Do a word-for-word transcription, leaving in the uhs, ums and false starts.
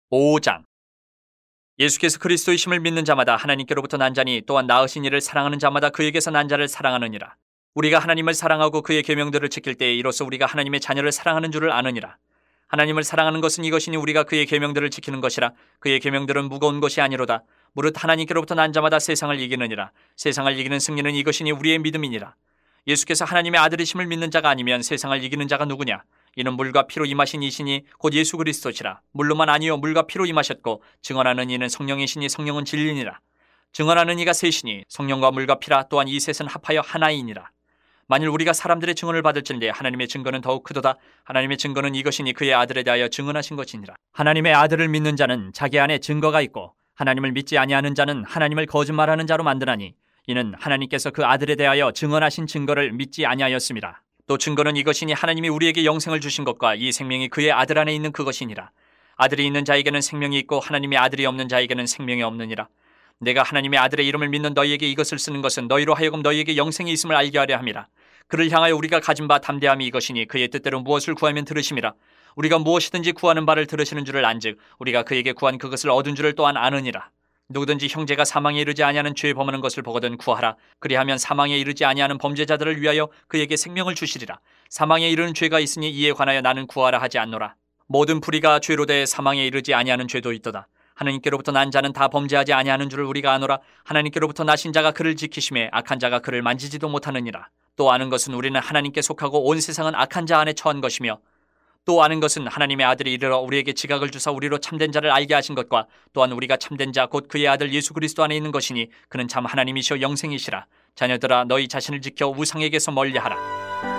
오 장. 예수께서 그리스도이심을 믿는 자마다 하나님께로부터 난 자니 또한 낳으신 이를 사랑하는 자마다 그에게서 난 자를 사랑하느니라. 우리가 하나님을 사랑하고 그의 계명들을 지킬 때에 이로써 우리가 하나님의 자녀를 사랑하는 줄을 아느니라. 하나님을 사랑하는 것은 이것이니 우리가 그의 계명들을 지키는 것이라. 그의 계명들은 무거운 것이 아니로다. 무릇 하나님께로부터 난 자마다 세상을 이기느니라. 세상을 이기는 승리는 이것이니 우리의 믿음이니라. 예수께서 하나님의 아들이심을 믿는 자가 아니면 세상을 이기는 자가 누구냐? 이는 물과 피로 임하신 이시니 곧 예수 그리스도시라. 물로만 아니요 물과 피로 임하셨고 증언하는 이는 성령이시니 성령은 진리니라. 증언하는 이가 셋이니 성령과 물과 피라. 또한 이 셋은 합하여 하나이니라. 만일 우리가 사람들의 증언을 받을진대 하나님의 증거는 더욱 크도다. 하나님의 증거는 이것이니 그의 아들에 대하여 증언하신 것이니라. 하나님의 아들을 믿는 자는 자기 안에 증거가 있고 하나님을 믿지 아니하는 자는 하나님을 거짓말하는 자로 만드나니 이는 하나님께서 그 아들에 대하여 증언하신 증거를 믿지 아니하였습니다. 또 증거는 이것이니 하나님이 우리에게 영생을 주신 것과 이 생명이 그의 아들 안에 있는 그것이니라. 아들이 있는 자에게는 생명이 있고 하나님의 아들이 없는 자에게는 생명이 없느니라. 내가 하나님의 아들의 이름을 믿는 너희에게 이것을 쓰는 것은 너희로 하여금 너희에게 영생이 있음을 알게 하려 함이라. 그를 향하여 우리가 가진 바 담대함이 이것이니 그의 뜻대로 무엇을 구하면 들으심이라. 우리가 무엇이든지 구하는 바를 들으시는 줄을 안즉 우리가 그에게 구한 그것을 얻은 줄을 또한 아느니라. 누구든지 형제가 사망에 이르지 아니하는 죄 범하는 것을 보거든 구하라. 그리하면 사망에 이르지 아니하는 범죄자들을 위하여 그에게 생명을 주시리라. 사망에 이르는 죄가 있으니 이에 관하여 나는 구하라 하지 않노라. 모든 불의가 죄로 대해 사망에 이르지 아니하는 죄도 있도다. 하나님께로부터 난 자는 다 범죄하지 아니하는 줄을 우리가 아노라. 하나님께로부터 나신 자가 그를 지키심에 악한 자가 그를 만지지도 못하느니라. 또 아는 것은 우리는 하나님께 속하고 온 세상은 악한 자 안에 처한 것이며 또 아는 것은 하나님의 아들이 이르러 우리에게 지각을 주사 우리로 참된 자를 알게 하신 것과 또한 우리가 참된 자 곧 그의 아들 예수 그리스도 안에 있는 것이니 그는 참 하나님이시여 영생이시라. 자녀들아 너희 자신을 지켜 우상에게서 멀리하라.